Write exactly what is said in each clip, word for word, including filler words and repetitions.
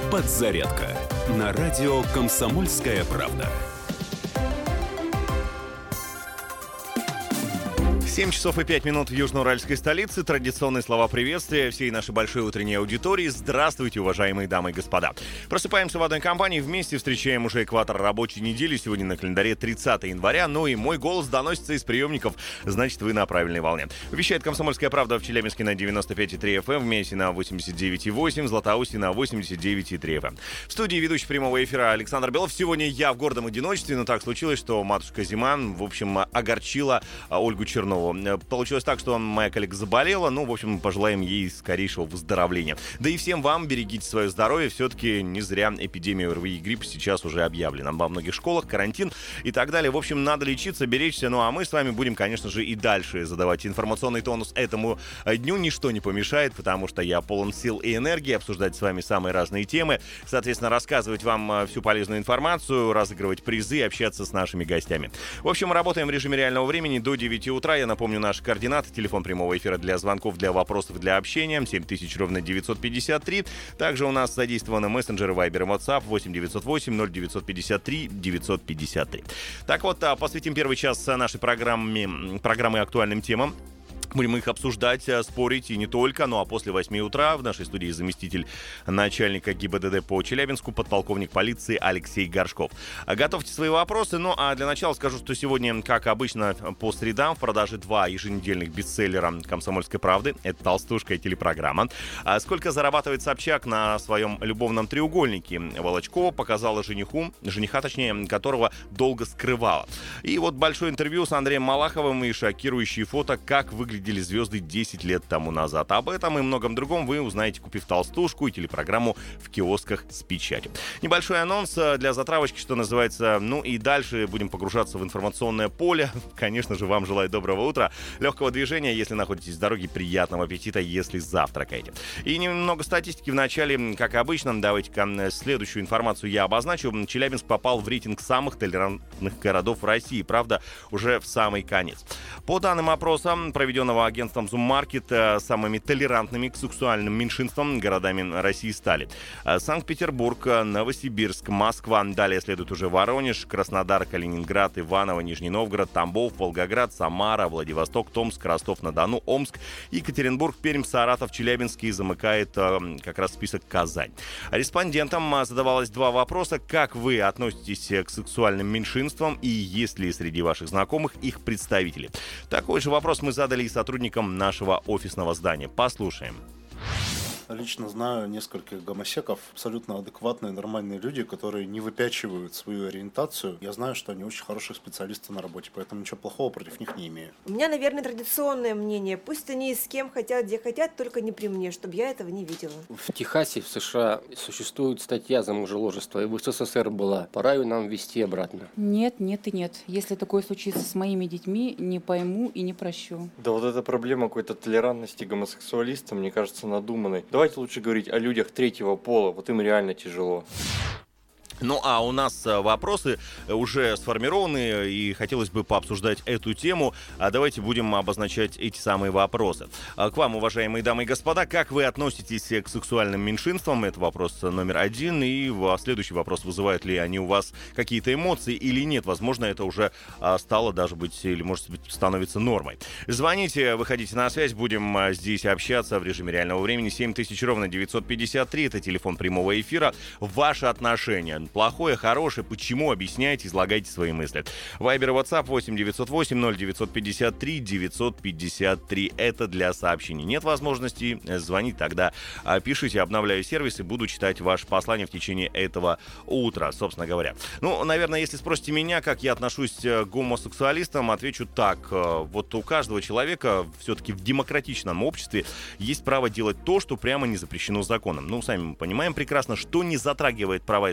Подзарядка на радио «Комсомольская правда». семь часов и пять минут в южноуральской столице. Традиционные слова приветствия всей нашей большой утренней аудитории. Здравствуйте, уважаемые дамы и господа. Просыпаемся в одной компании, вместе встречаем уже экватор рабочей недели. Сегодня на календаре тридцатое января. Ну и мой голос доносится из приемников, значит, вы на правильной волне. Вещает «Комсомольская правда» в Челябинске на девяносто пять и три эф эм, в Месе на восемьдесят девять и восемь, в Златоусте на восемьдесят девять и три эф эм. В студии ведущий прямого эфира Александр Белов. Сегодня я в гордом одиночестве, но так случилось, что матушка Зима, в общем, огорчила Ольгу Чернову. Получилось так, что моя коллега заболела. Ну, в общем, пожелаем ей скорейшего выздоровления. Да и всем вам берегите свое здоровье. Все-таки не зря эпидемия ОРВИ и гриппа сейчас уже объявлена. Во многих школах карантин и так далее. В общем, надо лечиться, беречься. Ну, а мы с вами будем, конечно же, и дальше задавать информационный тонус этому дню. Ничто не помешает, потому что я полон сил и энергии обсуждать с вами самые разные темы. Соответственно, рассказывать вам всю полезную информацию, разыгрывать призы, общаться с нашими гостями. В общем, работаем в режиме реального времени до девяти утра. Я напомню наши координаты. Телефон прямого эфира для звонков, для вопросов, для общения. семь тысяч ровно девятьсот пятьдесят три. Также у нас задействованы мессенджеры Viber и WhatsApp восемь девятьсот восемь ноль девятьсот пятьдесят три девятьсот пятьдесят три. Так вот, посвятим первый час нашей программе, программы актуальным темам. Будем их обсуждать, спорить и не только. Ну а после восьми утра в нашей студии заместитель начальника ГИБДД по Челябинску, подполковник полиции Алексей Горшков. Готовьте свои вопросы. Ну а для начала скажу, что сегодня, как обычно, по средам в продаже два еженедельных бестселлера «Комсомольской правды». Это «Толстушка» и телепрограмма. А сколько зарабатывает Собчак на своем любовном треугольнике? Волочкова показала жениху, жениха, точнее, которого долго скрывала. И вот большое интервью с Андреем Малаховым и шокирующие фото, как выглядит видели звезды десять лет тому назад. Об этом и многом другом вы узнаете, купив «Толстушку» и телепрограмму в киосках с печатью. Небольшой анонс для затравочки, что называется. Ну и дальше будем погружаться в информационное поле. Конечно же, вам желаю доброго утра, легкого движения, если находитесь в дороге, приятного аппетита, если завтракаете. И немного статистики в начале, как обычно. Давайте-ка следующую информацию я обозначу. Челябинск попал в рейтинг самых толерантных городов России. Правда, уже в самый конец. По данным опроса, проведенного агентством Zoom Market, самыми толерантными к сексуальным меньшинствам городами России стали Санкт-Петербург, Новосибирск, Москва. Далее следует уже Воронеж, Краснодар, Калининград, Иваново, Нижний Новгород, Тамбов, Волгоград, Самара, Владивосток, Томск, Ростов-на-Дону, Омск, Екатеринбург, Пермь, Саратов, Челябинск, и замыкает как раз список Казань. Респондентам задавалось два вопроса. Как вы относитесь к сексуальным меньшинствам и есть ли среди ваших знакомых их представители? Такой же вопрос мы задали и сотрудникам нашего офисного здания. Послушаем. Лично знаю нескольких гомосеков, абсолютно адекватные, нормальные люди, которые не выпячивают свою ориентацию. Я знаю, что они очень хорошие специалисты на работе, поэтому ничего плохого против них не имею. У меня, наверное, традиционное мнение. Пусть они с кем хотят, где хотят, только не при мне, чтобы я этого не видела. В Техасе, в США существует статья за мужеложество, и в СССР была. Пора ее нам ввести обратно. Нет, нет и нет. Если такое случится с моими детьми, не пойму и не прощу. Да вот эта проблема какой-то толерантности гомосексуалистов, мне кажется, надуманной. Давайте лучше говорить о людях третьего пола, вот им реально тяжело. Ну, а у нас вопросы уже сформированы, и хотелось бы пообсуждать эту тему. А давайте будем обозначать эти самые вопросы. К вам, уважаемые дамы и господа, как вы относитесь к сексуальным меньшинствам? Это вопрос номер один. И следующий вопрос: вызывают ли они у вас какие-то эмоции или нет? Возможно, это уже стало даже быть, или, может быть, становится нормой. Звоните, выходите на связь, будем здесь общаться в режиме реального времени. семь тысяч ровно девятьсот пятьдесят три, это телефон прямого эфира. Ваши отношения. Плохое, хорошее, почему? Объясняйте, излагайте свои мысли. Вайбер и WhatsApp восемь девятьсот восемь ноль девятьсот пятьдесят три девятьсот пятьдесят три. Это для сообщений. Нет возможности звонить, тогда пишите, обновляю сервис и буду читать ваши послания в течение этого утра, собственно говоря. Ну, наверное, если спросите меня, как я отношусь к гомосексуалистам, отвечу так. Вот у каждого человека все-таки в демократичном обществе есть право делать то, что прямо не запрещено законом. Ну, сами мы понимаем прекрасно, что не затрагивает права и свободы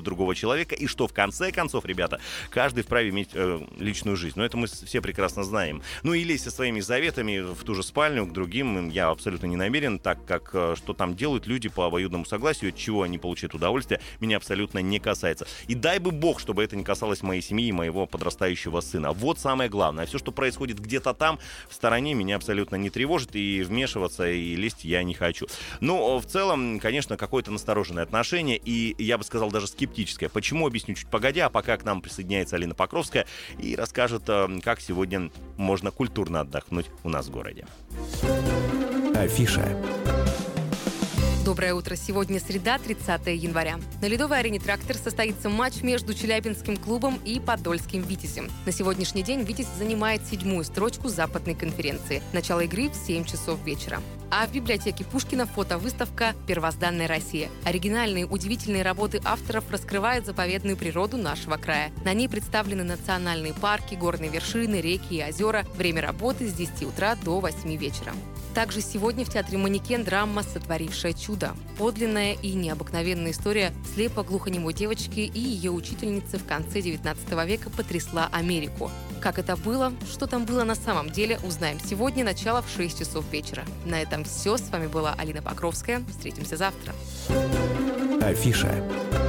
другого человека, и что в конце концов, ребята, каждый вправе иметь э, личную жизнь. Но это мы все прекрасно знаем. Ну и лезть со своими заветами в ту же спальню к другим я абсолютно не намерен, так как э, что там делают люди по обоюдному согласию, от чего они получают удовольствие, меня абсолютно не касается. И дай бы бог, чтобы это не касалось моей семьи и моего подрастающего сына. Вот самое главное. Все, что происходит где-то там, в стороне, меня абсолютно не тревожит, и вмешиваться, и лезть я не хочу. Но в целом, конечно, какое-то настороженное отношение, и я бы сказал, даже скептическое. Почему, объясню чуть погодя, а пока к нам присоединяется Алина Покровская и расскажет, как сегодня можно культурно отдохнуть у нас в городе. Афиша. Доброе утро. Сегодня среда, тридцатое января. На ледовой арене «Трактор» состоится матч между Челябинским клубом и Подольским «Витязем». На сегодняшний день «Витязь» занимает седьмую строчку западной конференции. Начало игры в семь часов вечера. А в библиотеке Пушкина фотовыставка «Первозданная Россия». Оригинальные, удивительные работы авторов раскрывают заповедную природу нашего края. На ней представлены национальные парки, горные вершины, реки и озера. Время работы с десяти утра до восьми вечера. Также сегодня в театре «Манекен» драма «Сотворившая чудо». Подлинная и необыкновенная история слепо-глухонемой девочки и ее учительницы в конце девятнадцатого века потрясла Америку. Как это было, что там было на самом деле, узнаем сегодня, начало в шесть часов вечера. На этом все. С вами была Алина Покровская. Встретимся завтра. Афиша.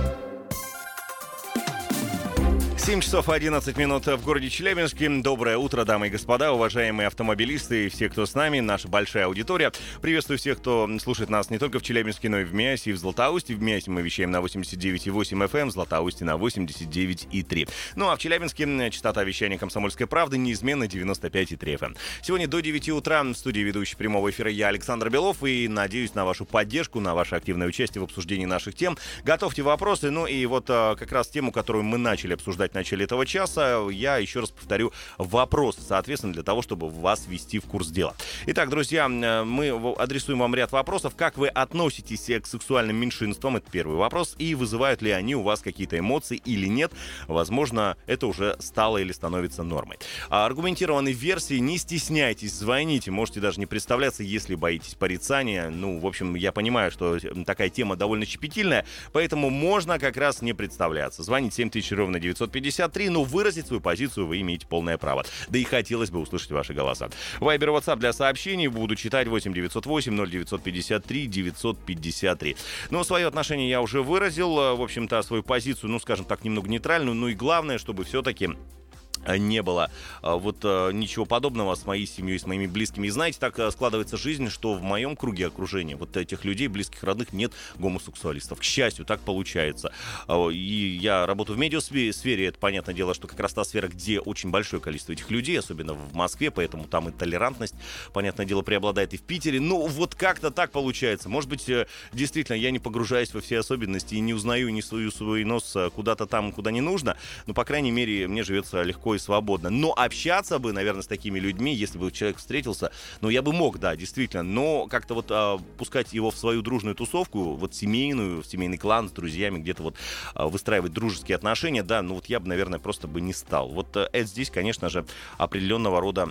семь часов одиннадцать минут в городе Челябинске. Доброе утро, дамы и господа, уважаемые автомобилисты и все, кто с нами, наша большая аудитория. Приветствую всех, кто слушает нас не только в Челябинске, но и в Миасе, и в Златоусте. В Миасе мы вещаем на восемьдесят девять и восемь эф эм, в Златоусте на восемьдесят девять и три. Ну а в Челябинске частота вещания «Комсомольской правды» неизменно девяносто пять и три эф эм. Сегодня до девяти утра в студии ведущий прямого эфира я, Александр Белов, и надеюсь на вашу поддержку, на ваше активное участие в обсуждении наших тем. Готовьте вопросы, ну и вот как раз тему, которую мы начали обсуждать в начале этого часа, я еще раз повторю вопрос, соответственно, для того, чтобы вас ввести в курс дела. Итак, друзья, мы адресуем вам ряд вопросов. Как вы относитесь к сексуальным меньшинствам? Это первый вопрос. И вызывают ли они у вас какие-то эмоции или нет? Возможно, это уже стало или становится нормой. А аргументированной версии не стесняйтесь, звоните. Можете даже не представляться, если боитесь порицания. Ну, в общем, я понимаю, что такая тема довольно щепетильная, поэтому можно как раз не представляться. Звоните семь тысяч ровно девятьсот пятьдесят три, но выразить свою позицию вы имеете полное право. Да и хотелось бы услышать ваши голоса. Вайбер, WhatsApp для сообщений буду читать восемь девятьсот восемь ноль девятьсот пятьдесят три девятьсот пятьдесят три. Но свое отношение я уже выразил, в общем-то, свою позицию, ну, скажем так, немного нейтральную, ну и главное, чтобы все-таки не было вот ничего подобного с моей семьей, с моими близкими. И знаете, так складывается жизнь, что в моем круге окружения вот этих людей, близких, родных, нет гомосексуалистов. К счастью, так получается. И я работаю в медиасфере, это, понятное дело, что как раз та сфера, где очень большое количество этих людей, особенно в Москве, поэтому там и толерантность, понятное дело, преобладает и в Питере. Ну, вот как-то так получается. Может быть, действительно, я не погружаюсь во все особенности и не узнаю, не сую свой нос куда-то там, куда не нужно, но, по крайней мере, мне живется легко и свободно. Но общаться бы, наверное, с такими людьми, если бы человек встретился, ну, я бы мог, да, действительно, но как-то вот а, пускать его в свою дружную тусовку, вот семейную, в семейный клан с друзьями, где-то вот а, выстраивать дружеские отношения, да, ну, вот я бы, наверное, просто бы не стал. Вот а, это здесь, конечно же, определенного рода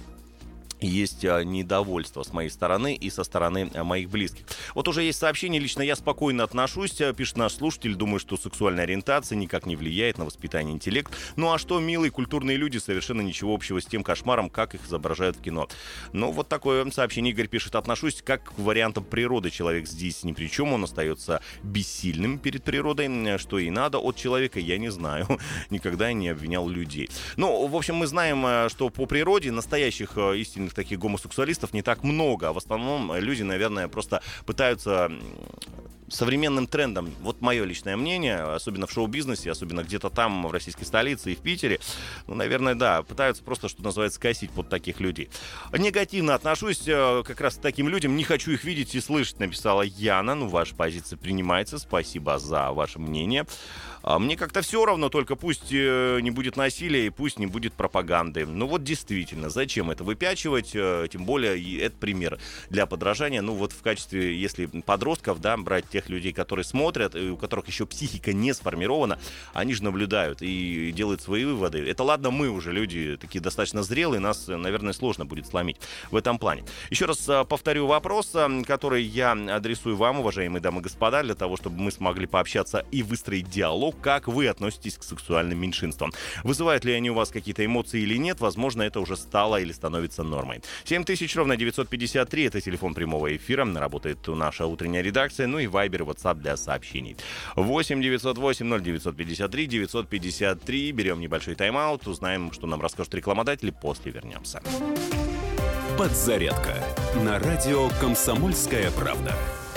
есть недовольство с моей стороны и со стороны моих близких. Вот уже есть сообщение, лично я спокойно отношусь, пишет наш слушатель, думаю, что сексуальная ориентация никак не влияет на воспитание и интеллект. Ну а что, милые культурные люди, совершенно ничего общего с тем кошмаром, как их изображают в кино. Ну вот такое сообщение Игорь пишет, отношусь как к вариантам природы. Человек здесь ни при чем, он остается бессильным перед природой. Что и надо от человека, я не знаю. Никогда я не обвинял людей. Ну, в общем, мы знаем, что по природе настоящих истинных таких гомосексуалистов не так много. А в основном люди, наверное, просто пытаются современным трендом, вот мое личное мнение, особенно в шоу-бизнесе, особенно где-то там, в российской столице и в Питере, ну, наверное, да, пытаются просто, что называется, косить под таких людей. Негативно отношусь как раз к таким людям, не хочу их видеть и слышать, написала Яна. Ну, ваша позиция принимается, спасибо за ваше мнение. Мне как-то все равно, только пусть не будет насилия и пусть не будет пропаганды. Ну вот действительно, зачем это выпячивать? поддерживать, тем более это пример для подражания. Ну вот в качестве, если подростков, да, брать тех людей, которые смотрят, у которых еще психика не сформирована, они же наблюдают и делают свои выводы. Это ладно, мы уже люди такие достаточно зрелые, нас, наверное, сложно будет сломить в этом плане. Еще раз повторю вопрос, который я адресую вам, уважаемые дамы и господа, для того, чтобы мы смогли пообщаться и выстроить диалог. Как вы относитесь к сексуальным меньшинствам? Вызывают ли они у вас какие-то эмоции или нет? Возможно, это уже стало или становится нормой. семь тысяч ровно девятьсот пятьдесят три, это телефон прямого эфира. Работает наша утренняя редакция, ну и Вайбер, WhatsApp для сообщений. восемь девятьсот восемь ноль девятьсот пятьдесят три девятьсот пятьдесят три. Берем небольшой тайм-аут, узнаем, что нам расскажут рекламодатели, после вернемся. Подзарядка на радио «Комсомольская правда».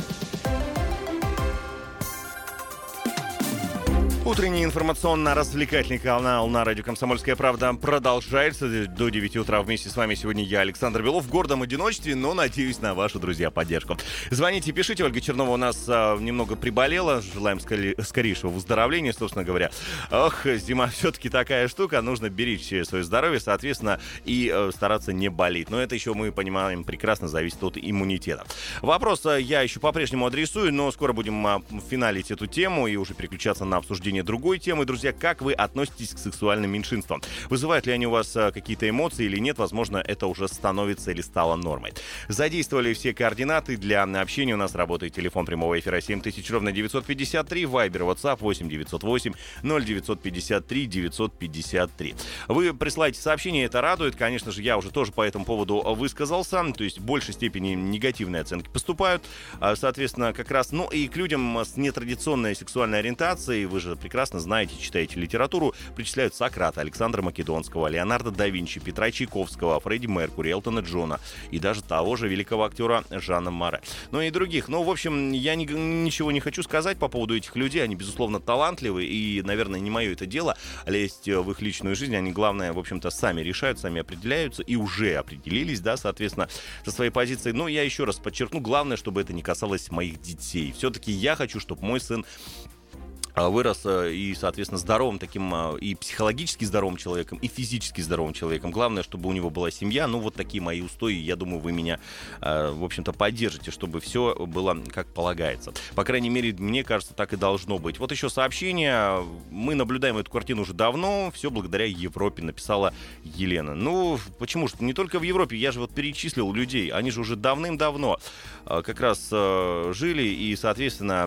Утренний информационно-развлекательный канал на радио «Комсомольская правда» продолжается до девяти утра. Вместе с вами сегодня я, Александр Белов, в гордом одиночестве, но надеюсь на вашу, друзья, поддержку. Звоните, пишите. Ольга Чернова у нас а, немного приболела. Желаем скорее, скорейшего выздоровления, собственно говоря. Ох, зима все-таки такая штука. Нужно беречь свое здоровье, соответственно, и э, стараться не болеть. Но это еще, мы понимаем, прекрасно зависит от иммунитета. Вопрос а, я еще по-прежнему адресую, но скоро будем а, финалить эту тему и уже переключаться на обсуждение другой темы. Друзья, как вы относитесь к сексуальным меньшинствам? Вызывают ли они у вас а, какие-то эмоции или нет? Возможно, это уже становится или стало нормой. Задействовали все координаты для общения. У нас работает телефон прямого эфира семь тысяч ровно девятьсот пятьдесят три, Вайбер, WhatsApp восемь девятьсот восемь ноль девятьсот пятьдесят три девятьсот пятьдесят три. Вы присылаете сообщение, это радует. Конечно же, я уже тоже по этому поводу высказался. То есть в большей степени негативные оценки поступают. Соответственно, как раз, ну и к людям с нетрадиционной сексуальной ориентацией, вы же прекрасно знаете, читаете литературу, причисляют Сократа, Александра Македонского, Леонардо да Винчи, Петра Чайковского, Фредди Меркури, Элтона Джона и даже того же великого актера Жана Море. Ну и других. Ну, в общем, я ни, ничего не хочу сказать по поводу этих людей. Они, безусловно, талантливы, и, наверное, не мое это дело лезть в их личную жизнь. Они, главное, в общем-то, сами решают, сами определяются и уже определились, да, соответственно, со своей позицией. Но я еще раз подчеркну, главное, чтобы это не касалось моих детей. Все-таки я хочу, чтобы мой сын вырос и, соответственно, здоровым таким, и психологически здоровым человеком, и физически здоровым человеком. Главное, чтобы у него была семья. Ну, вот такие мои устои. Я думаю, вы меня, в общем-то, поддержите, чтобы все было как полагается. По крайней мере, мне кажется, так и должно быть. Вот еще сообщение. Мы наблюдаем эту картину уже давно. Все благодаря Европе, написала Елена. Ну, почему же? Не только в Европе. Я же вот перечислил людей. Они же уже давным-давно как раз жили. И, соответственно,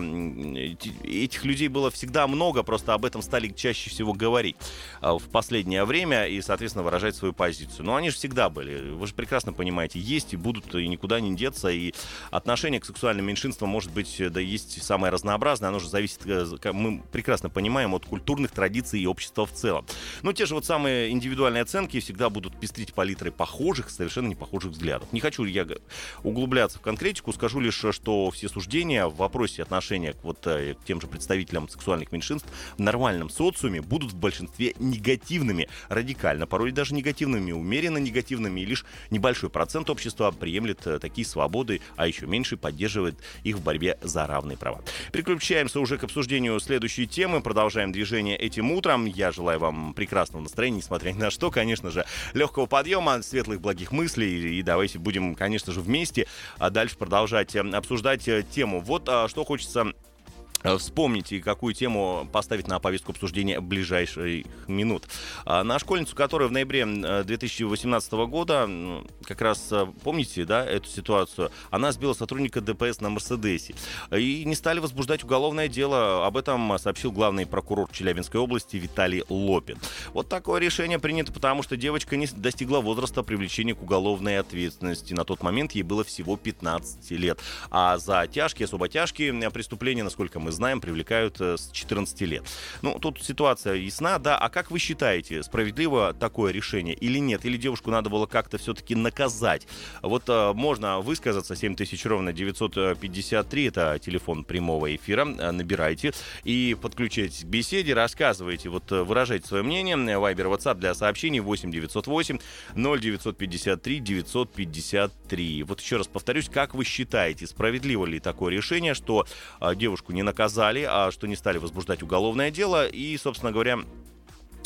этих людей было всегда много, просто об этом стали чаще всего говорить в последнее время и, соответственно, выражать свою позицию. Но они же всегда были, вы же прекрасно понимаете, есть и будут, и никуда не деться, и отношение к сексуальным меньшинствам может быть, да, есть самое разнообразное, оно же зависит, мы прекрасно понимаем, от культурных традиций и общества в целом. Но те же вот самые индивидуальные оценки всегда будут пестрить палитрой похожих, совершенно не похожих взглядов. Не хочу я углубляться в конкретику, скажу лишь, что все суждения в вопросе отношения к, вот, к тем же представителям сексуальных сексуальных меньшинств в нормальном социуме будут в большинстве негативными, радикально, порой даже негативными, умеренно негативными, и лишь небольшой процент общества приемлет такие свободы, а еще меньше поддерживает их в борьбе за равные права. Переключаемся уже к обсуждению следующей темы, продолжаем движение этим утром. Я желаю вам прекрасного настроения, несмотря ни на что, конечно же, легкого подъема, светлых благих мыслей, и давайте будем, конечно же, вместе а дальше продолжать обсуждать тему. Вот что хочется вспомните, какую тему поставить на повестку обсуждения ближайших минут. На школьницу, которая в ноябре две тысячи восемнадцатого года, как раз помните, да, эту ситуацию, она сбила сотрудника ДПС на Мерседесе. И не стали возбуждать уголовное дело. Об этом сообщил главный прокурор Челябинской области Виталий Лопин. Вот такое решение принято, потому что девочка не достигла возраста привлечения к уголовной ответственности. На тот момент ей было всего пятнадцать лет. А за тяжкие, особо тяжкие преступления, насколько мы знаем, привлекают с четырнадцати лет. Ну, тут ситуация ясна, да. А как вы считаете, справедливо такое решение или нет? Или девушку надо было как-то все-таки наказать? Вот а, можно высказаться. Семь тысяч ровно девятьсот пятьдесят три, это телефон прямого эфира. Набирайте и подключайтесь к беседе, рассказывайте, вот выражайте свое мнение. Вайбер, WhatsApp для сообщений восемь девятьсот восемь ноль девятьсот пятьдесят три девятьсот пятьдесят три. Вот еще раз повторюсь, как вы считаете, справедливо ли такое решение, что а, девушку не наказали, а что не стали возбуждать уголовное дело и, собственно говоря,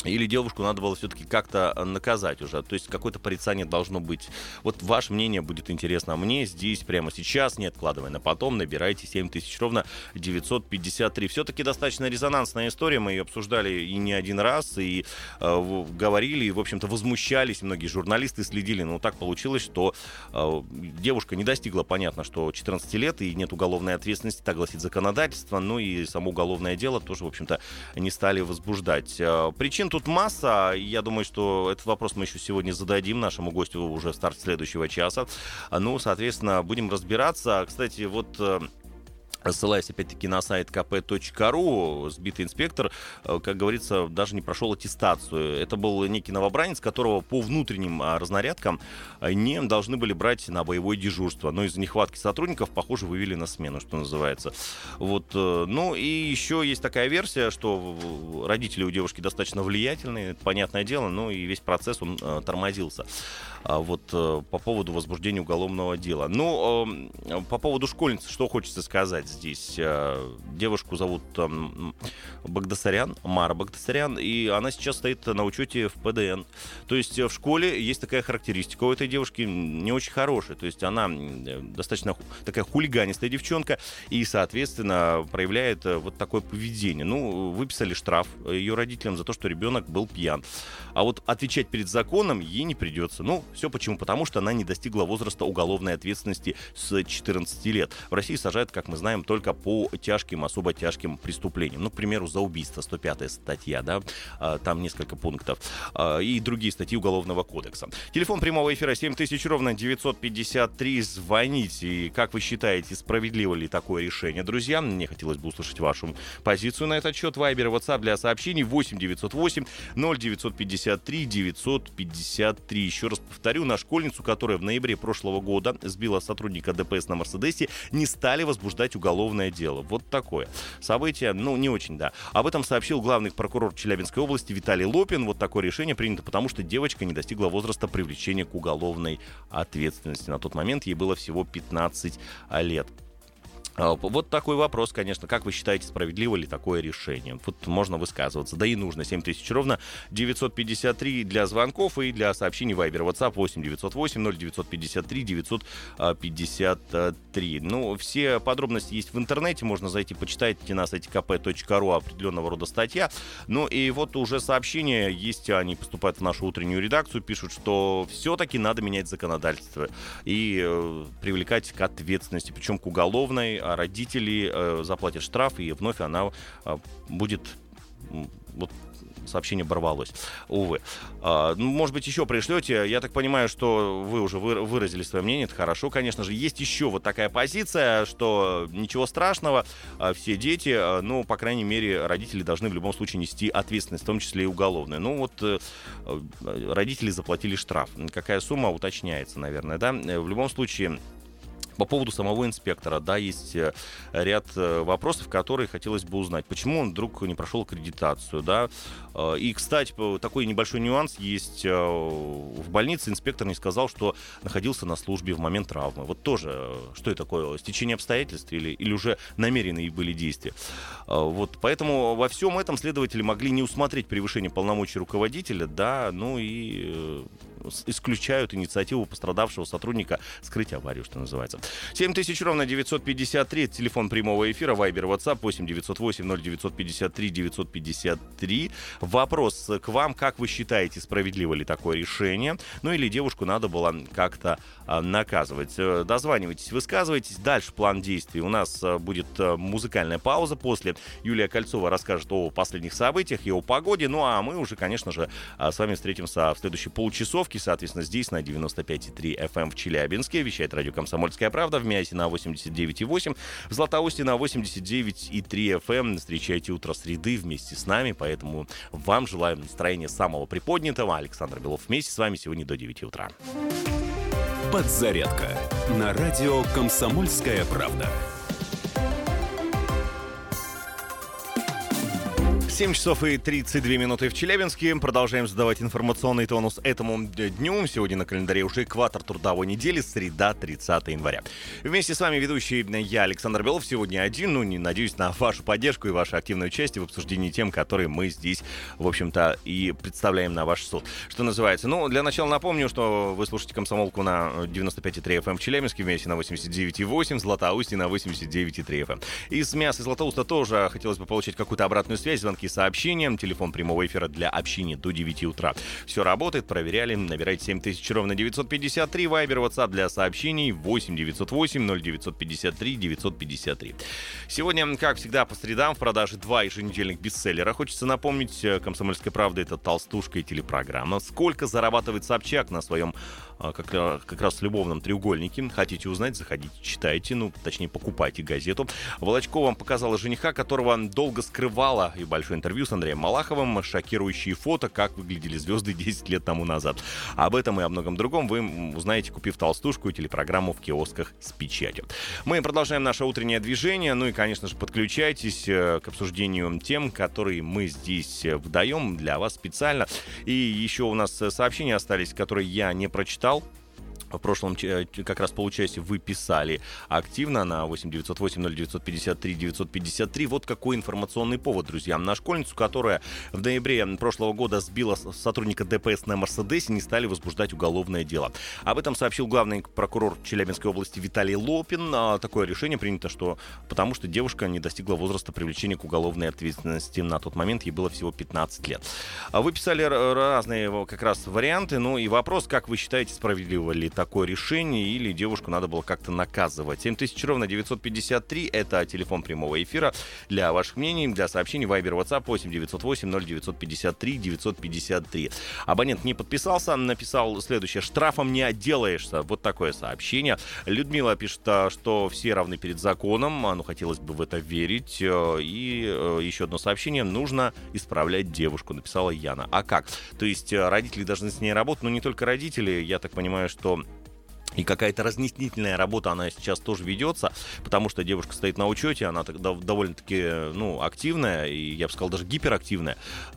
Или девушку надо было все-таки как-то наказать уже? То есть какое-то порицание должно быть. Вот ваше мнение будет интересно. А мне здесь прямо сейчас, не откладывая на потом, набирайте семь тысяч ровно девятьсот пятьдесят три. Все-таки достаточно резонансная история. Мы ее обсуждали и не один раз, и э, говорили, и, в общем-то, возмущались. Многие журналисты следили. Но так получилось, что э, девушка не достигла, понятно, что четырнадцати лет, и нет уголовной ответственности, так гласит законодательство. Ну и само уголовное дело тоже, в общем-то, не стали возбуждать. Причин тут масса. Я думаю, что этот вопрос мы еще сегодня зададим нашему гостю уже в старте следующего часа. Ну, соответственно, будем разбираться. Кстати, вот... Ссылаясь опять-таки на сайт ка пэ точка ру, сбитый инспектор, как говорится, даже не прошел аттестацию. Это был некий новобранец, которого по внутренним разнарядкам не должны были брать на боевое дежурство. Но из-за нехватки сотрудников, похоже, вывели на смену, что называется. Вот. Ну и еще есть такая версия, что родители у девушки достаточно влиятельные, понятное дело, но и весь процесс, он тормозился. Вот по поводу возбуждения уголовного дела. Ну, по поводу школьницы, что хочется сказать здесь. Девушку зовут Багдасарян, Мара Багдасарян, и она сейчас стоит на учете в пэ дэ эн. То есть в школе есть такая характеристика у этой девушки не очень хорошая. То есть она достаточно такая хулиганистая девчонка и, соответственно, проявляет вот такое поведение. Ну, выписали штраф ее родителям за то, что ребенок был пьян. А вот отвечать перед законом ей не придется. Ну, все почему? Потому что она не достигла возраста уголовной ответственности с четырнадцати лет. В России сажают, как мы знаем, только по тяжким, особо тяжким преступлениям. Ну, к примеру, за убийство, сто пятая статья, да, там несколько пунктов. И другие статьи Уголовного кодекса. Телефон прямого эфира семь тысяч ровно девятьсот пятьдесят три. Звоните. И как вы считаете, справедливо ли такое решение, друзья? Мне хотелось бы услышать вашу позицию на этот счет. Вайбер, WhatsApp для сообщений восемь девятьсот восемь ноль девятьсот пятьдесят три девятьсот пятьдесят три. Еще раз повторю, на школьницу, которая в ноябре прошлого года сбила сотрудника дэ пэ эс на Мерседесе, не стали возбуждать уголовное дело. Вот такое событие, ну, не очень, да. Об этом сообщил главный прокурор Челябинской области Виталий Лопин. Вот такое решение принято, потому что девочка не достигла возраста привлечения к уголовной ответственности. На тот момент ей было всего пятнадцать лет. Вот такой вопрос, конечно. Как вы считаете, справедливо ли такое решение? Вот можно высказываться. Да и нужно. семь тысяч ровно девятьсот пятьдесят три для звонков и для сообщений Viber, WhatsApp восемь девятьсот восемь ноль девятьсот пятьдесят три девятьсот пятьдесят три. Ну, все подробности есть в интернете. Можно зайти, почитайте на сайте ка пэ точка ру, определенного рода статья. Ну и вот уже сообщения есть, они поступают в нашу утреннюю редакцию, пишут, что все-таки надо менять законодательство и э, привлекать к ответственности, причем к уголовной. А родители э, заплатят штраф, и вновь она э, будет... Вот, сообщение оборвалось, увы. А, ну, может быть, еще пришлете. Я так понимаю, что вы уже вы, выразили свое мнение. Это хорошо, конечно же. Есть еще вот такая позиция, что ничего страшного, все дети, ну, по крайней мере, родители должны в любом случае нести ответственность, в том числе и уголовную. Ну, вот э, родители заплатили штраф. Какая сумма, уточняется, наверное, да? В любом случае... По поводу самого инспектора, да, есть ряд вопросов, которые хотелось бы узнать. Почему он вдруг не прошел аккредитацию, да? И, кстати, такой небольшой нюанс есть. В больнице инспектор не сказал, что находился на службе в момент травмы. Вот тоже, что это такое? Стечение обстоятельств или, или уже намеренные были действия? Вот, поэтому во всем этом следователи могли не усмотреть превышение полномочий руководителя, да, ну и... исключают инициативу пострадавшего сотрудника скрыть аварию, что называется. семь тысяч ровно девятьсот пятьдесят три, телефон прямого эфира, Viber, WhatsApp восемь девятьсот восемь ноль девятьсот пятьдесят три девятьсот пятьдесят три. Вопрос к вам, как вы считаете, справедливо ли такое решение? Ну или девушку надо было как-то а, наказывать? Дозванивайтесь, высказывайтесь. Дальше план действий. У нас а, будет а, музыкальная пауза. После Юлия Кольцова расскажет о последних событиях и о погоде. Ну а мы уже, конечно же, а, с вами встретимся в следующей получасовке. Соответственно, здесь на девяносто пять и три эф эм в Челябинске. Вещает радио «Комсомольская правда». В Миасе на восемьдесят девять и восемь. В Златоусте на восемьдесят девять и три эф эм. Встречайте утро среды вместе с нами. Поэтому вам желаю настроения самого приподнятого. Александр Белов вместе с вами сегодня до девяти утра. Подзарядка на радио «Комсомольская правда». семь часов и тридцать две минуты в Челябинске. Продолжаем задавать информационный тонус этому дню. Сегодня на календаре уже экватор трудовой недели, среда, тридцатое января. Вместе с вами ведущий я, Александр Белов, сегодня один. Ну, не надеюсь на вашу поддержку и ваше активное участие в обсуждении тем, которые мы здесь, в общем-то, и представляем на ваш суд. Что называется. Ну, для начала напомню, что вы слушаете «Комсомолку» на девяносто пять и три эф эм в Челябинске, вместе на восемьдесят девять и восемь, Златоусте на восемьдесят девять и три эф эм. Из Мяса и Златоуста тоже хотелось бы получить какую-то обратную связь, звонки, сообщения. Телефон прямого эфира для общения до девяти утра. Все работает, проверяли. Набирайте семь тысяч ровно девятьсот пятьдесят три. Вайбер, WhatsApp для сообщений восемь девятьсот восемь ноль девятьсот пятьдесят три девятьсот пятьдесят три. Сегодня, как всегда, по средам в продаже два еженедельных бестселлера. Хочется напомнить, «Комсомольская правда» — это толстушка и телепрограмма. Сколько зарабатывает Собчак на своем как, как раз любовном треугольнике? Хотите узнать? Заходите, читайте, ну, точнее, покупайте газету. Волочкова вам показала жениха, которого долго скрывала, и большое интервью с Андреем Малаховым, шокирующие фото, как выглядели звезды десять лет тому назад. Об этом и о многом другом вы узнаете, купив толстушку и телепрограмму в киосках с печатью. Мы продолжаем наше утреннее движение, ну и, конечно же, подключайтесь к обсуждению тем, которые мы здесь выдаем для вас специально. И еще у нас сообщения остались, которые я не прочитал. В прошлом как раз получасе вы писали активно на восемь девятьсот восемь ноль девятьсот пятьдесят три девятьсот пятьдесят три. Вот какой информационный повод, друзья. На школьницу, которая в ноябре прошлого года сбила сотрудника ДПС на Мерседесе, не стали возбуждать уголовное дело. Об этом сообщил главный прокурор Челябинской области Виталий Лопин. Такое решение принято, что потому что девушка не достигла возраста привлечения к уголовной ответственности. На тот момент ей было всего пятнадцать лет. Вы писали разные как раз варианты. Ну и вопрос, как вы считаете, справедливо ли такое решение, или девушку надо было как-то наказывать? семь тысяч ровно девятьсот пятьдесят три, это телефон прямого эфира для ваших мнений, для сообщений. Вайбер, WhatsApp восемь девятьсот восемь ноль девятьсот пятьдесят три девятьсот пятьдесят три. Абонент не подписался, написал следующее: штрафом не отделаешься. Вот такое сообщение. Людмила пишет, что все равны перед законом, ну, хотелось бы в это верить. И еще одно сообщение: нужно исправлять девушку, написала Яна. А как? То есть родители должны с ней работать, но не только родители, я так понимаю, что и какая-то разъяснительная работа, она сейчас тоже ведется, потому что девушка стоит на учете, она довольно-таки, ну, активная, и, я бы сказал, даже гиперактивная.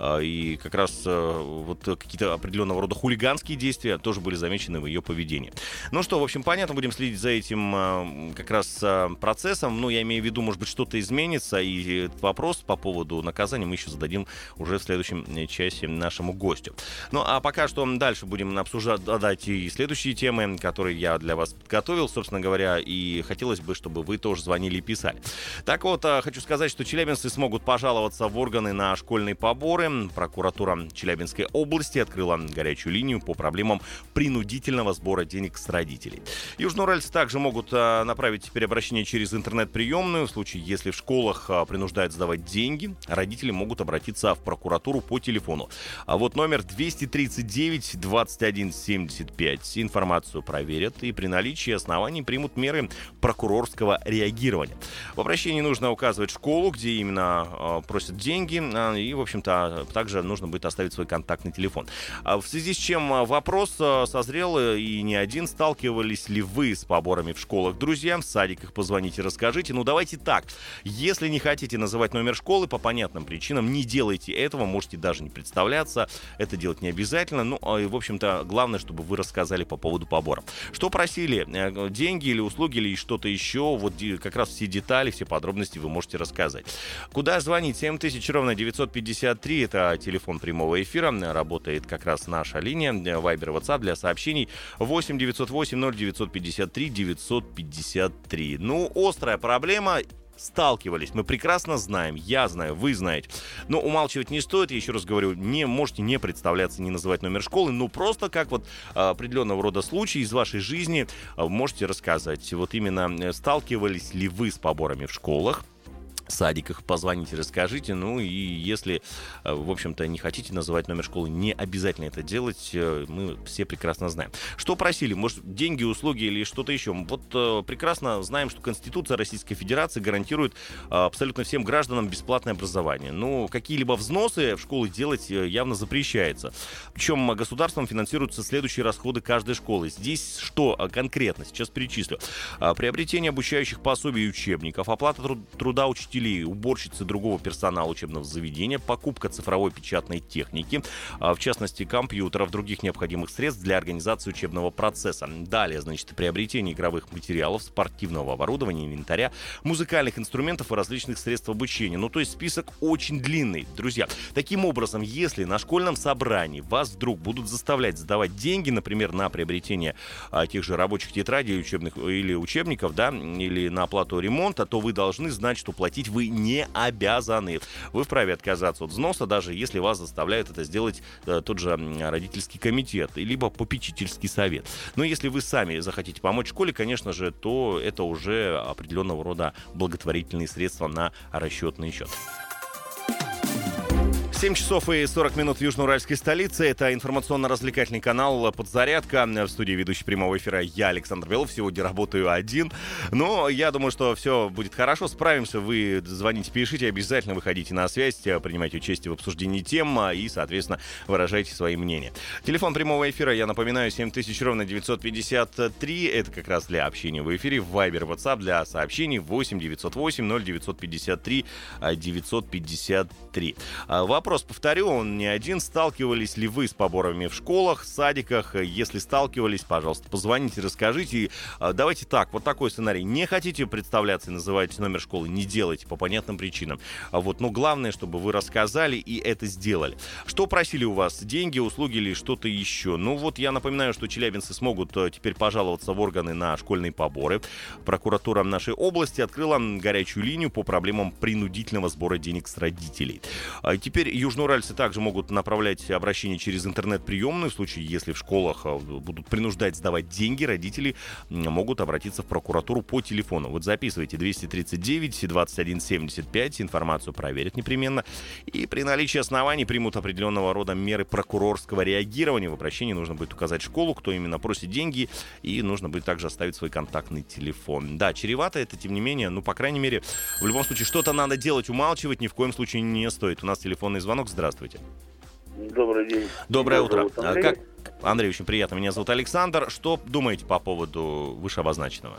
И как раз вот какие-то определенного рода хулиганские действия тоже были замечены в ее поведении. Ну что, в общем, понятно, будем следить за этим как раз процессом. Ну, я имею в виду, может быть, что-то изменится, и этот вопрос по поводу наказания мы еще зададим уже в следующем часе нашему гостю. Ну, а пока что дальше будем обсуждать и следующие темы, которые я для вас подготовил, собственно говоря, и хотелось бы, чтобы вы тоже звонили и писали. Так вот, хочу сказать, что челябинцы смогут пожаловаться в органы на школьные поборы. Прокуратура Челябинской области открыла горячую линию по проблемам принудительного сбора денег с родителей. Южноуральцы также могут направить теперь обращение через интернет-приемную. В случае, если в школах принуждают сдавать деньги, родители могут обратиться в прокуратуру по телефону. А вот номер двести тридцать девять двадцать один семьдесят пять. Информацию проверят и при наличии оснований примут меры прокурорского реагирования. В обращении нужно указывать школу, где именно э, просят деньги, э, и, в общем-то, также нужно будет оставить свой контактный телефон. А в связи с чем вопрос э, созрел, и не один. Сталкивались ли вы с поборами в школах, друзья? В садиках позвоните, расскажите. Ну, давайте так. Если не хотите называть номер школы по понятным причинам, не делайте этого, можете даже не представляться. Это делать не обязательно. Ну, и, в общем-то, главное, чтобы вы рассказали по поводу поборов. Что просили? Деньги или услуги, или что-то еще? Вот как раз все детали, все подробности вы можете рассказать. Куда звонить? семь тысяч ровно девятьсот пятьдесят три. Это телефон прямого эфира. Работает как раз наша линия. Вайбер, WhatsApp для сообщений восемь девятьсот восемь ноль девятьсот пятьдесят три девятьсот пятьдесят три. Ну, острая проблема. Сталкивались. Мы прекрасно знаем, я знаю, вы знаете. Но умалчивать не стоит, я еще раз говорю, не можете не представляться, не называть номер школы, но просто как вот определенного рода случай из вашей жизни можете рассказать. Вот именно сталкивались ли вы с поборами в школах, садиках, позвоните, расскажите. Ну и если, в общем-то, не хотите называть номер школы, не обязательно это делать, мы все прекрасно знаем. Что просили? Может, деньги, услуги или что-то еще? Вот прекрасно знаем, что Конституция Российской Федерации гарантирует абсолютно всем гражданам бесплатное образование. Но какие-либо взносы в школы делать явно запрещается. Причем государством финансируются следующие расходы каждой школы. Здесь что конкретно? Сейчас перечислю. Приобретение обучающих пособий и учебников, оплата труда учителей, учителей, уборщиц и другого персонала учебного заведения, покупка цифровой печатной техники, в частности, компьютеров, других необходимых средств для организации учебного процесса. Далее, значит, приобретение игровых материалов, спортивного оборудования, инвентаря, музыкальных инструментов и различных средств обучения. Ну, то есть список очень длинный, друзья. Таким образом, если на школьном собрании вас вдруг будут заставлять сдавать деньги, например, на приобретение а, тех же рабочих тетрадей учебных, или учебников, да, или на оплату ремонта, то вы должны знать, что платить вы не обязаны. Вы вправе отказаться от взноса, даже если вас заставляют это сделать а, тот же родительский комитет, либо попечительский совет. Но если вы сами захотите помочь школе, конечно же, то это уже определенного рода благотворительные средства на расчетный счет. семь часов и сорок минут в южноуральской столице. Это информационно-развлекательный канал «Подзарядка». В студии ведущий прямого эфира я, Александр Белов. Сегодня работаю один. Но я думаю, что все будет хорошо. Справимся. Вы звоните, пишите. Обязательно выходите на связь, принимайте участие в обсуждении тем и, соответственно, выражайте свои мнения. Телефон прямого эфира, я напоминаю, семь тысяч ровно девятьсот пятьдесят три. Это как раз для общения в эфире. В Viber, WhatsApp для сообщений восемь девятьсот восемь ноль девятьсот пятьдесят три девятьсот пятьдесят три. Вопрос, повторю, он не один. Сталкивались ли вы с поборами в школах, садиках? Если сталкивались, пожалуйста, позвоните, расскажите. Давайте так, вот такой сценарий. Не хотите представляться и называть номер школы? Не делайте по понятным причинам. Вот, но главное, чтобы вы рассказали и это сделали. Что просили у вас? Деньги, услуги или что-то еще? Ну вот, я напоминаю, что челябинцы смогут теперь пожаловаться в органы на школьные поборы. Прокуратура нашей области открыла горячую линию по проблемам принудительного сбора денег с родителей. Теперь южноуральцы также могут направлять обращение через интернет-приемную. В случае, если в школах будут принуждать сдавать деньги, родители могут обратиться в прокуратуру по телефону. Вот записывайте двести тридцать девять двадцать один семьдесят пять. Информацию проверят непременно. И при наличии оснований примут определенного рода меры прокурорского реагирования. В обращении нужно будет указать школу, кто именно просит деньги. И нужно будет также оставить свой контактный телефон. Да, чревато это, тем не менее, ну, по крайней мере, в любом случае, что-то надо делать, умалчивать ни в коем случае не стоит. У нас телефонный звонок. Здравствуйте. Добрый день. Доброе Меня утро. Андрей. Как? Андрей, очень приятно. Меня зовут Александр. Что думаете по поводу вышеобозначенного?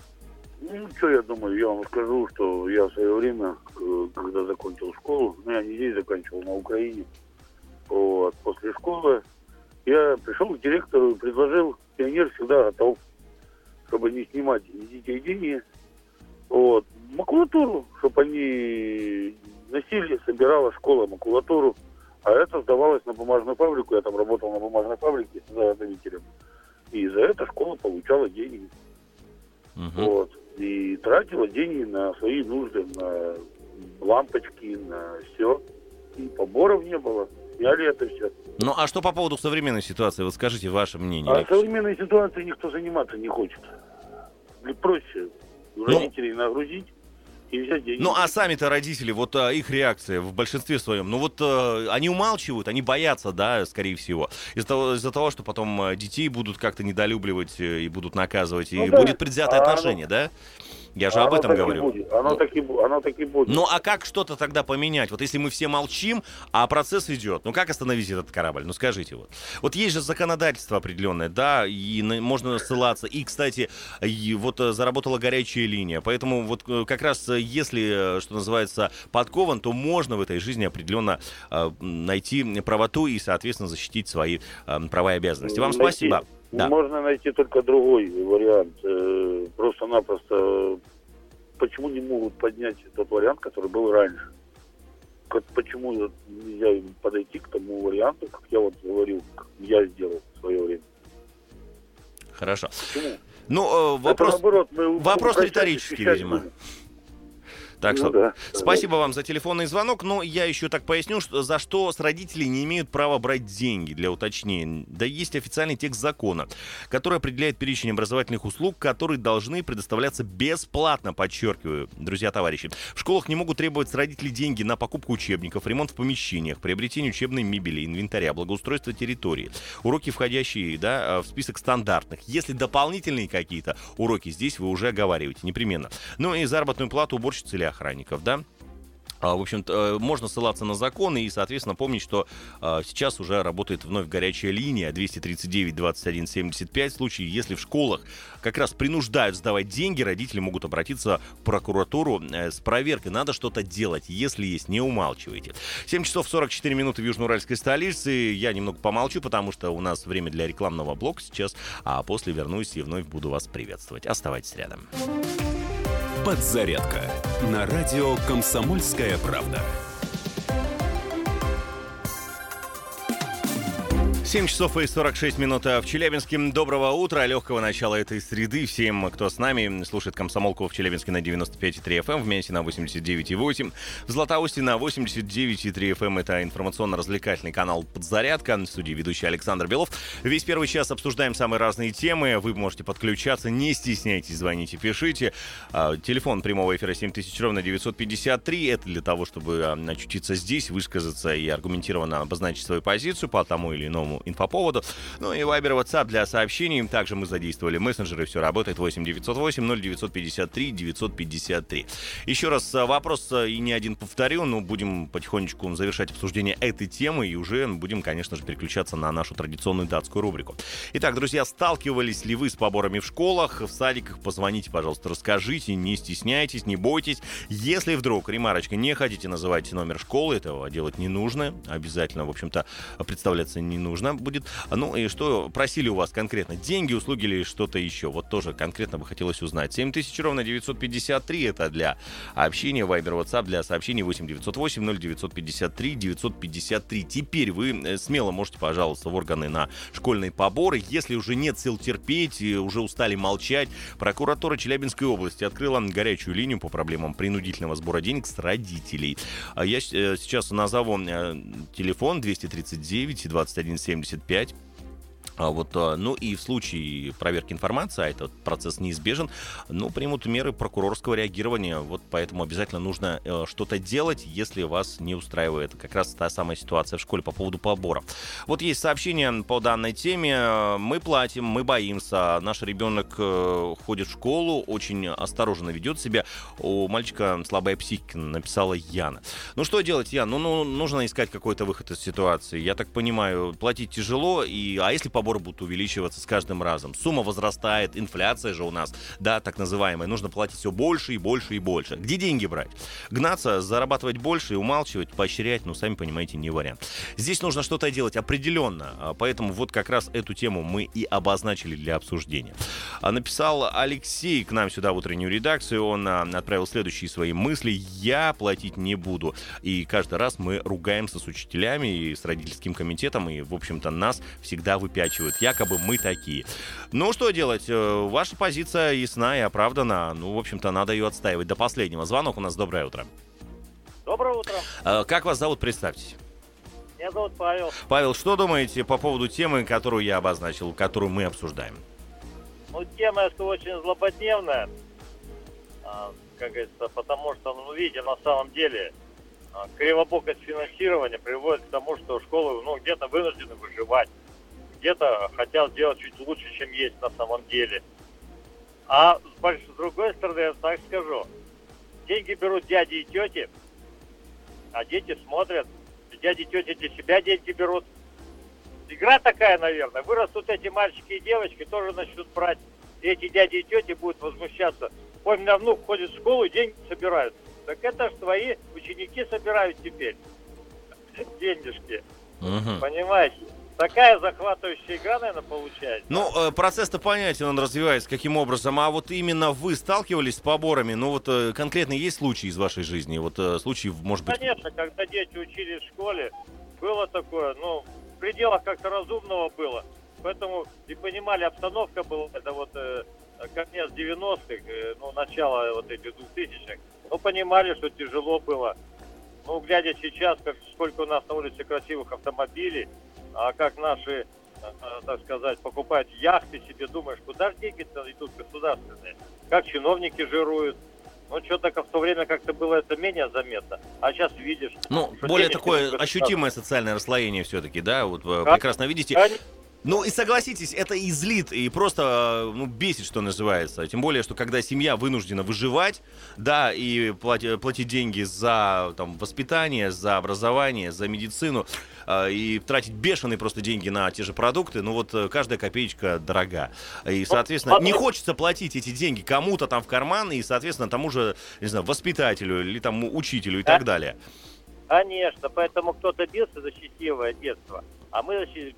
Ну, что я думаю, я вам скажу, что я в свое время, когда закончил школу, ну, я не здесь заканчивал, на Украине, вот, после школы, я пришел к директору и предложил, пионер всегда готов, чтобы не снимать из детей деньги, вот, макулатуру, чтобы они носили, собирала школа макулатуру, а это сдавалось на бумажную фабрику, я там работал на бумажной фабрике заготовителем, и за это школа получала деньги. Угу. Вот. И тратила деньги на свои нужды, на лампочки, на все. И поборов не было. Сняли это все. Ну, а что по поводу современной ситуации? Вот скажите ваше мнение. А современной ситуацией никто заниматься не хочет. Проще родителей ну... нагрузить и взять деньги. Ну, а сами-то родители, вот а, их реакция в большинстве своем, ну вот а, они умалчивают, они боятся, да, скорее всего, из-за того, из-за того, что потом а, детей будут как-то недолюбливать и будут наказывать, и ну, да. будет предвзятое а отношение, оно... да? Я же а об этом говорю. Оно, так и, оно так и будет. Ну, а как что-то тогда поменять? Вот если мы все молчим, а процесс идет, ну как остановить этот корабль? Ну скажите вот. Вот есть же законодательство определенное, да, и на, можно ссылаться. И, кстати, и вот заработала горячая линия. Поэтому вот как раз если, что называется, подкован, то можно в этой жизни определенно э, найти правоту и, соответственно, защитить свои э, права и обязанности. Вам найти. Спасибо. Да. Можно найти только другой вариант. Просто-напросто почему не могут поднять тот вариант, который был раньше? Почему нельзя подойти к тому варианту, как я вот говорил, как я сделал в свое время? Хорошо. Почему? Ну, э, вопрос, Это, наоборот, мы вопрос риторический, видимо. Будем. Так ну, что да, спасибо да. вам за телефонный звонок. Но я еще так поясню, что, за что с родителей не имеют права брать деньги, для уточнения. Да есть официальный текст закона, который определяет перечень образовательных услуг, которые должны предоставляться бесплатно, подчеркиваю, друзья, товарищи. В школах не могут требовать с родителей деньги на покупку учебников, ремонт в помещениях, приобретение учебной мебели, инвентаря, благоустройство территории. Уроки, входящие, да, в список стандартных. Если дополнительные какие-то уроки, здесь вы уже оговариваете непременно. Ну и заработную плату уборщицы или охранников, да? В общем-то, можно ссылаться на законы и, соответственно, помнить, что э, сейчас уже работает вновь горячая линия двести тридцать девять двадцать один семьдесят пять. В случае, если в школах как раз принуждают сдавать деньги, родители могут обратиться в прокуратуру э, с проверкой. Надо что-то делать. Если есть, не умалчивайте. семь часов сорок четыре минуты в южноуральской столице. Я немного помолчу, потому что у нас время для рекламного блока сейчас. А после вернусь и вновь буду вас приветствовать. Оставайтесь рядом. Подзарядка на радио «Комсомольская правда». семь часов и сорок шесть минут в Челябинске. Доброго утра, легкого начала этой среды всем, кто с нами. Слушает «Комсомолку» в Челябинске на девяносто пять и три эф эм, в Менсе на восемьдесят девять и восемь, в Златоусте на восемьдесят девять и три эф эм. Это информационно-развлекательный канал «Подзарядка». В студии ведущий Александр Белов. Весь первый час обсуждаем самые разные темы. Вы можете подключаться, не стесняйтесь, звоните, пишите. Телефон прямого эфира семь тысяч ровно девятьсот пятьдесят три. Это для того, чтобы очутиться здесь, высказаться и аргументированно обозначить свою позицию по тому или иному инфоповоду. Ну и Вайбер, WhatsApp для сообщений. Также мы задействовали мессенджеры. Все работает. восемь девятьсот восемь ноль девятьсот пятьдесят три девятьсот пятьдесят три. Еще раз вопрос, и не один повторю, но будем потихонечку завершать обсуждение этой темы и уже будем, конечно же, переключаться на нашу традиционную датскую рубрику. Итак, друзья, сталкивались ли вы с поборами в школах, в садиках? Позвоните, пожалуйста, расскажите, не стесняйтесь, не бойтесь. Если вдруг, ремарочка, не хотите называть номер школы, этого делать не нужно. Обязательно, в общем-то, представляться не нужно будет. Ну и что просили у вас конкретно? Деньги, услуги или что-то еще? Вот тоже конкретно бы хотелось узнать. семь тысяч ровно девятьсот пятьдесят три. Это для общения. Вайбер, WhatsApp для сообщений восемь девятьсот восемь ноль девятьсот пятьдесят три девятьсот пятьдесят три. Теперь вы смело можете, пожалуйста, в органы на школьные поборы. Если уже нет сил терпеть, уже устали молчать, прокуратура Челябинской области открыла горячую линию по проблемам принудительного сбора денег с родителей. Я сейчас назову телефон двести тридцать девять двадцать один семьдесят пять. А вот, ну и в случае проверки информации, а этот процесс неизбежен, ну, примут меры прокурорского реагирования. Вот поэтому обязательно нужно э, что-то делать, если вас не устраивает как раз та самая ситуация в школе по поводу побора. Вот есть сообщение по данной теме. Мы платим, мы боимся. Наш ребенок э, ходит в школу, очень осторожно ведет себя. У мальчика слабая психика, написала Яна. Ну что делать, Ян? Ну, ну нужно искать какой-то выход из ситуации. Я так понимаю, платить тяжело, и, а если побор будут увеличиваться с каждым разом. Сумма возрастает, инфляция же у нас, да, так называемая. Нужно платить все больше и больше и больше. Где деньги брать? Гнаться, зарабатывать больше и умалчивать, поощрять, ну, сами понимаете, не вариант. Здесь нужно что-то делать определенно, поэтому вот как раз эту тему мы и обозначили для обсуждения. Написал Алексей к нам сюда в утреннюю редакцию, он отправил следующие свои мысли. Я платить не буду. И каждый раз мы ругаемся с учителями и с родительским комитетом, и, в общем-то, нас всегда выпячивают. Якобы мы такие. Ну, что делать? Ваша позиция ясна и оправдана. Ну, в общем-то, надо ее отстаивать до последнего. Звонок у нас. Доброе утро. Доброе утро. Как вас зовут? Представьтесь. Меня зовут Павел. Павел, что думаете по поводу темы, которую я обозначил, которую мы обсуждаем? Ну, тема, это очень злободневная. Как говорится, потому что, ну, видите, на самом деле кривобокость финансирования приводит к тому, что школы, ну, где-то вынуждены выживать. Где-то хотят сделать чуть лучше, чем есть на самом деле. А с, больш... с другой стороны, я так скажу, деньги берут дяди и тети, а дети смотрят, дяди и тети для себя деньги берут. Игра такая, наверное. Вырастут эти мальчики и девочки, тоже начнут брать. И эти дяди и тети будут возмущаться. Ой, у меня внук ходит в школу и деньги собирают. Так это ж твои ученики собирают теперь денежки. Угу. Понимаете? Такая захватывающая игра, наверное, получается. Ну, э, процесс-то понятен, он развивается каким образом. А вот именно вы сталкивались с поборами? Ну, вот э, конкретно есть случаи из вашей жизни? Вот э, случаи, может быть... Конечно, когда дети учились в школе, было такое, ну, в пределах как-то разумного было. Поэтому и понимали, обстановка была, это вот э, конец девяностых, э, ну, начало вот этих двухтысячных. Ну, понимали, что тяжело было. Ну, глядя сейчас, как, сколько у нас на улице красивых автомобилей, а как наши, так сказать, покупают яхты себе, думаешь, куда же деньги-то идут государственные? Как чиновники жируют? Ну, что-то в то время как-то было это менее заметно. А сейчас видишь... Ну, более такое ощутимое социальное расслоение все-таки, да? Вот как? Прекрасно видите. Ну и согласитесь, это и злит, и просто ну, бесит, что называется. Тем более, что когда семья вынуждена выживать, да, и платить, платить деньги за там, воспитание, за образование, за медицину, э, и тратить бешеные просто деньги на те же продукты, ну вот каждая копеечка дорога. И, соответственно, не хочется платить эти деньги кому-то там в карман, и, соответственно, тому же, не знаю, воспитателю или там учителю и так далее. Конечно, поэтому кто-то бился за счастливое детство, а мы за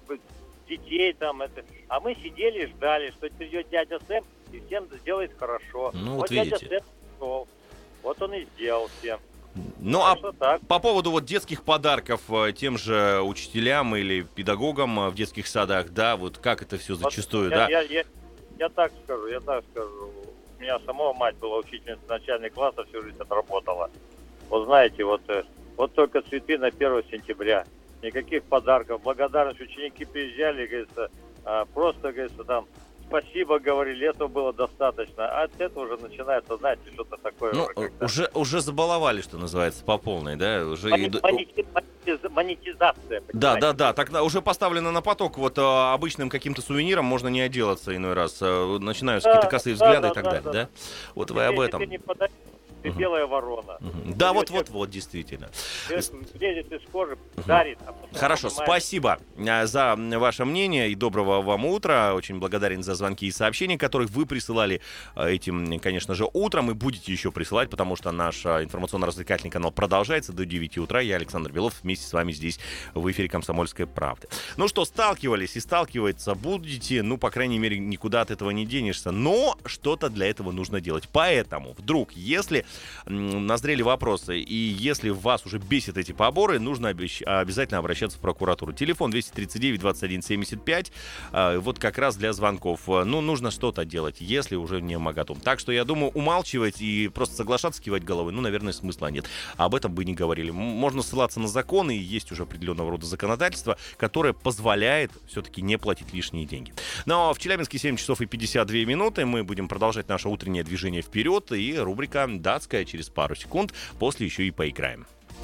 детей там, это, а мы сидели и ждали, что придет дядя Сэм и всем сделает хорошо. Ну, вот вот дядя видите. Сэм пришел, вот он и сделал всем. Ну, Так а так. по поводу вот детских подарков э, тем же учителям или педагогам э, в детских садах, да, вот как это все зачастую, Вот да? я, я, я, я так скажу, я так скажу. У меня самого мать была учительница начальных классов, всю жизнь отработала. Вот знаете, вот, э, вот только цветы на первое сентября. Никаких подарков, благодарность. Ученики приезжали, говорится, а, просто, говорится, там, спасибо говорили, этого было достаточно. А от этого уже начинается, знаете, что-то такое. Ну, уже, когда... уже, уже забаловали, что называется, по полной, да? Уже Мони- иду- монети- монетиз- Монетизация. Да, понимаете? да, да, тогда уже поставлено на поток, вот а, обычным каким-то сувениром можно не отделаться иной раз. А, начинаются Да, какие-то косые да, взгляды да, и так да, далее, да. да? Вот Теперь- вы об теперь этом. не подай, ты белая ворона. Да, Берете- вот-вот-вот, действительно. Лезет из кожи, дарит. а потом Хорошо, понимаете, спасибо а, за ваше мнение и доброго вам утра. Очень благодарен за звонки и сообщения, которых вы присылали а, этим, конечно же, утром и будете еще присылать, потому что наш а, информационно-развлекательный канал продолжается до девяти утра. Я, Александр Белов, вместе с вами здесь в эфире «Комсомольской правды». Ну что, сталкивались и сталкиваться будете, ну, по крайней мере, никуда от этого не денешься, но что-то для этого нужно делать. Поэтому, вдруг, если м, назрели вопросы и если вас уже бесит эти поборы, нужно обещ- обязательно обращаться в прокуратуру. Телефон двести тридцать девять двадцать один семьдесят пять. Э, вот как раз для звонков. Ну, нужно что-то делать, если уже не моготом. Так что, я думаю, умалчивать и просто соглашаться, кивать головой, ну, наверное, смысла нет. Об этом бы не говорили. М- Можно ссылаться на законы, и есть уже определенного рода законодательство, которое позволяет все-таки не платить лишние деньги. Но в Челябинске семь часов и пятьдесят две минуты. Мы будем продолжать наше утреннее движение вперед. И рубрика «Датская» через пару секунд. После еще и поиграем.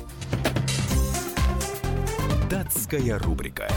Датская рубрика.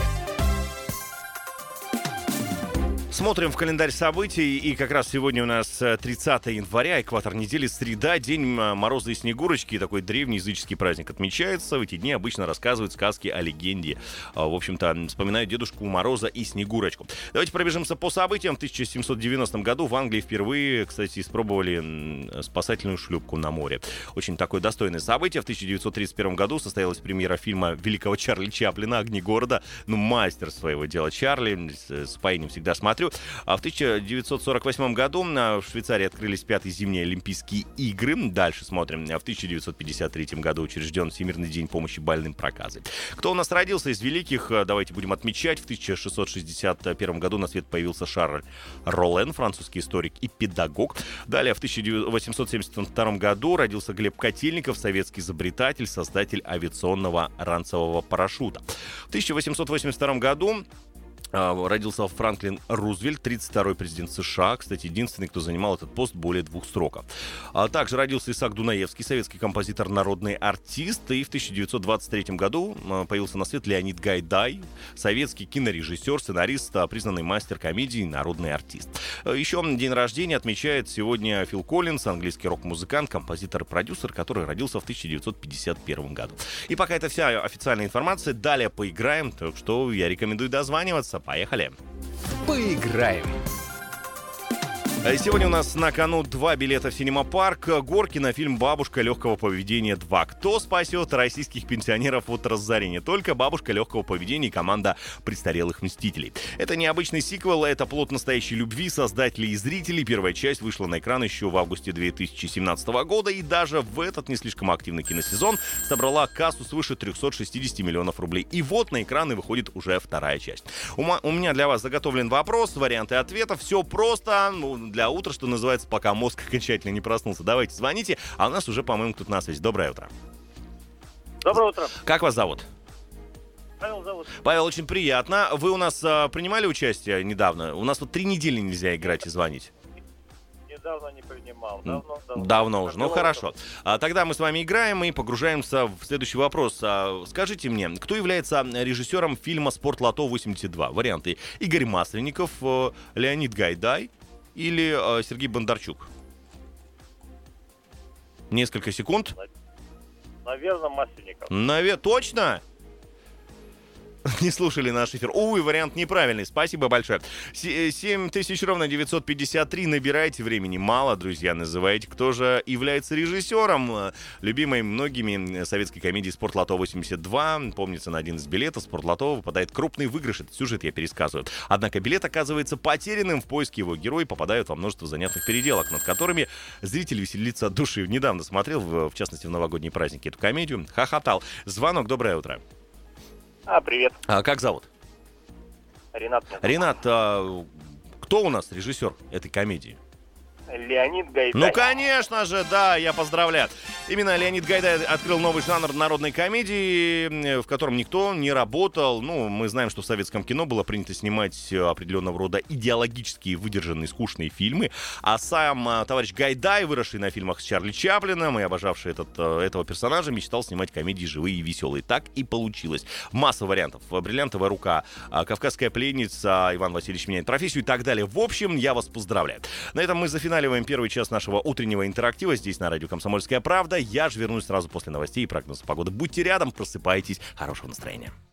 Смотрим в календарь событий, и как раз сегодня у нас тридцатое января, экватор недели, среда, день Мороза и Снегурочки, такой древний языческий праздник отмечается. В эти дни обычно рассказывают сказки о легенде. В общем-то, вспоминают Дедушку Мороза и Снегурочку. Давайте пробежимся по событиям. В тысяча семьсот девяностом году в Англии впервые, кстати, испробовали спасательную шлюпку на море. Очень такое достойное событие. В тысяча девятьсот тридцать первом году состоялась премьера фильма великого Чарли Чаплина «Огни города». Ну, мастер своего дела Чарли. С паением всегда смотрю. А в тысяча девятьсот сорок восьмом году в Швейцарии открылись пятые зимние Олимпийские игры. Дальше смотрим. В тысяча девятьсот пятьдесят третьем году учрежден Всемирный день помощи больным проказой. Кто у нас родился из великих? Давайте будем отмечать. В тысяча шестьсот шестьдесят первом году на свет появился Шарль Роллен, французский историк и педагог. Далее в тысяча восемьсот семьдесят втором году родился Глеб Котельников, советский изобретатель, создатель авиационного ранцевого парашюта. В тысяча восемьсот восемьдесят втором году родился Франклин Рузвельт, тридцать второй президент США, кстати, единственный, кто занимал этот пост более двух сроков. А также родился Исаак Дунаевский, советский композитор, народный артист. И в тысяча девятьсот двадцать третьем году появился на свет Леонид Гайдай, советский кинорежиссер, сценарист, признанный мастер комедии, народный артист. Еще день рождения отмечает сегодня Фил Коллинз, английский рок-музыкант, композитор и продюсер, который родился в тысяча девятьсот пятьдесят первом году. И пока это вся официальная информация, далее поиграем, так что я рекомендую дозваниваться. Поехали! Поиграем! Сегодня у нас на кону два билета в Синема-парк, горки на фильм «Бабушка легкого поведения два». Кто спасет российских пенсионеров от разорения? Только «Бабушка легкого поведения» и команда престарелых мстителей. Это необычный сиквел, это плод настоящей любви создателей и зрителей. Первая часть вышла на экран еще в августе две тысячи семнадцатого года, и даже в этот не слишком активный киносезон собрала кассу свыше триста шестьдесят миллионов рублей. И вот на экраны выходит уже вторая часть. У, м- у меня для вас заготовлен вопрос, варианты ответов. Все просто, ну, для утра, что называется, пока мозг окончательно не проснулся. Давайте звоните, а у нас уже, по-моему, тут на связи. Доброе утро. Доброе утро. Как вас зовут? Павел зовут. Павел, очень приятно. Вы у нас а, принимали участие недавно? У нас вот три недели нельзя играть и звонить. Не недавно не принимал. Давно, давно. Давно уже. Ну, Давно. хорошо. А, тогда мы с вами играем и погружаемся в следующий вопрос. А, скажите мне, кто является режиссером фильма «Спортлото восемьдесят два»? Варианты: Игорь Масленников, э, Леонид Гайдай или э, Сергей Бондарчук? Несколько секунд. Наверное, Масленников. Наве... Точно? Не слушали наш эфир. Увы, вариант неправильный. Спасибо большое. семь тысяч ровно девятьсот пятьдесят три. Набирайте, времени мало, друзья. Называйте, кто же является режиссером любимой многими советской комедии «Спортлото восемьдесят два». Помнится, на один из билетов «Спортлото» выпадает крупный выигрыш. Этот сюжет я пересказываю. Однако билет оказывается потерянным. В поиске его герои попадают во множество занятных переделок, над которыми зритель веселится от души. Недавно смотрел, в, в частности, в новогодние праздники, эту комедию. Хохотал. Звонок. Доброе утро. А, привет. А как зовут? Ренат. Ренат, а кто у нас режиссер этой комедии? Леонид Гайдай. Ну, конечно же, да, я поздравляю. Именно Леонид Гайдай открыл новый жанр народной комедии, в котором никто не работал. Ну, мы знаем, что в советском кино было принято снимать определенного рода идеологические, выдержанные, скучные фильмы. А сам а, товарищ Гайдай, выросший на фильмах с Чарли Чаплином и обожавший этот, этого персонажа, мечтал снимать комедии живые и веселые. Так и получилось. Масса вариантов. «Бриллиантовая рука», «Кавказская пленница», «Иван Васильевич меняет профессию» и так далее. В общем, я вас поздравляю. На этом мы зафиналиваем первый час нашего утреннего интерактива здесь на радио «Комсомольская правда». Я же вернусь сразу после новостей и прогноза погоды. Будьте рядом, просыпайтесь. Хорошего настроения.